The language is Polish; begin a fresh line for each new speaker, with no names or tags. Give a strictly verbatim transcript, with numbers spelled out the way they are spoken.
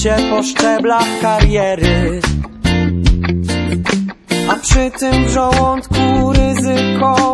się po szczeblach kariery, a przy tym w żołądku ryzyko